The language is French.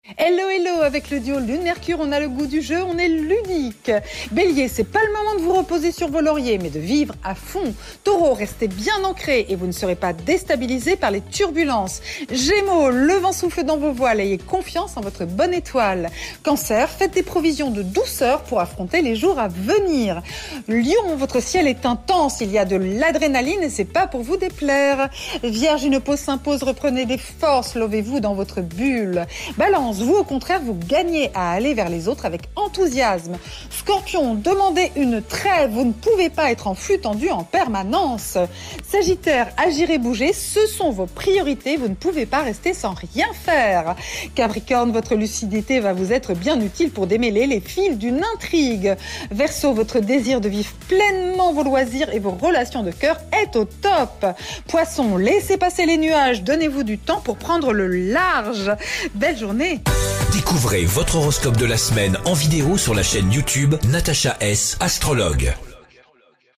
Hello hello, avec le duo Lune-Mercure, on a le goût du jeu, on est ludique. Bélier, c'est pas le moment de vous reposer sur vos lauriers, mais de vivre à fond. Taureau, restez bien ancré et vous ne serez pas déstabilisé par les turbulences. Gémeaux, le vent souffle dans vos voiles, ayez confiance en votre bonne étoile. Cancer, faites des provisions de douceur pour affronter les jours à venir. Lion, votre ciel est intense, il y a de l'adrénaline et c'est pas pour vous déplaire. Vierge, une pause s'impose, reprenez des forces, lovez-vous dans votre bulle. Balance, vous, au contraire, vous gagnez à aller vers les autres avec enthousiasme. Scorpion, demandez une trêve. Vous ne pouvez pas être en flux tendu en permanence. Sagittaire, agir et bouger, ce sont vos priorités. Vous ne pouvez pas rester sans rien faire. Capricorne, votre lucidité va vous être bien utile pour démêler les fils d'une intrigue. Verseau, votre désir de vivre pleinement vos loisirs et vos relations de cœur est au top. Poisson, laissez passer les nuages. Donnez-vous du temps pour prendre le large. Belle journée. Découvrez votre horoscope de la semaine en vidéo sur la chaîne YouTube Natacha S, astrologue.